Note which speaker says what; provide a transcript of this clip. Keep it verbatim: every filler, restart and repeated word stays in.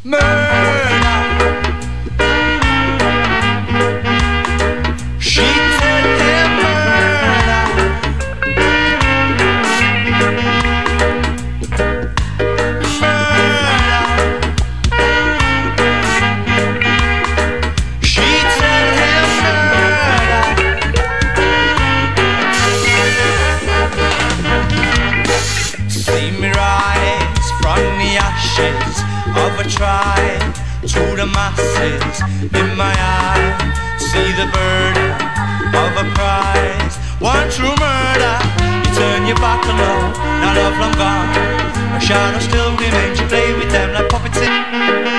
Speaker 1: Murder. She said him murder. Murder. She said him murder. See me rise from the ashes of a tribe to the masses in my eye. See the burden of a prize. One true murder. You turn your back on love. Now love long gone. A shadow still remains. You play with them like puppets in